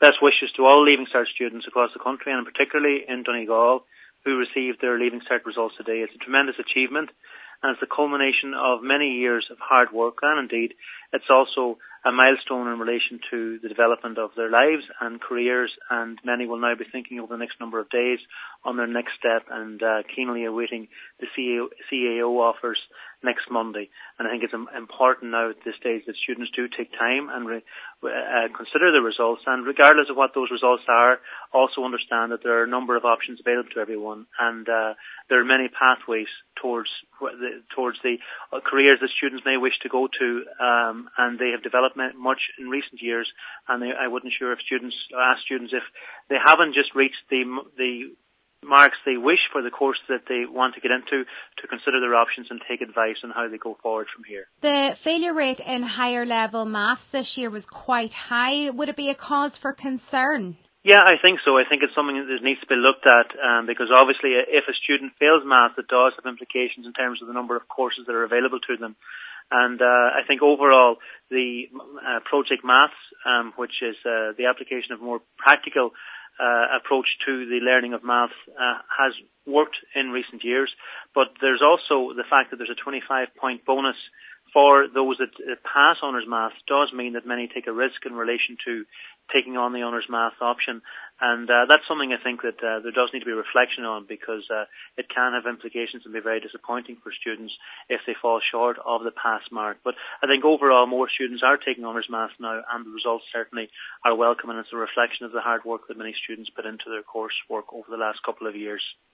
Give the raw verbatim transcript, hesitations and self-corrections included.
Best wishes to all Leaving Cert students across the country, and particularly in Donegal, who received their Leaving Cert results today. It's a tremendous achievement, and it's the culmination of many years of hard work, and indeed it's also a milestone in relation to the development of their lives and careers, and many will now be thinking over the next number of days on their next step, and uh, keenly awaiting the C A O offers next Monday. And I think it's important now at this stage that students do take time and re, uh, consider the results, and regardless of what those results are, also understand that there are a number of options available to everyone, and uh, there are many pathways towards the, towards the uh, careers that students may wish to go to, um, and they have developed much in recent years. And they, I wasn't sure if students ask students if they haven't just reached the the marks they wish for the course that they want to get into, to consider their options and take advice on how they go forward from here. The failure rate in higher level maths this year was quite high. Would it be a cause for concern? Yeah, I think so. I think it's something that needs to be looked at, um, because obviously if a student fails maths, it does have implications in terms of the number of courses that are available to them. And uh, I think overall the uh, Project Maths, um, which is uh, the application of more practical uh, approach to the learning of maths, uh, has worked in recent years. But there's also the fact that there's a twenty-five point bonus for those that uh, pass honours maths does mean that many take a risk in relation to taking on the honours maths option. And uh, that's something I think that uh, there does need to be reflection on, because uh, it can have implications and be very disappointing for students if they fall short of the pass mark. But I think overall more students are taking honours maths now, and the results certainly are welcome, and it's a reflection of the hard work that many students put into their coursework over the last couple of years.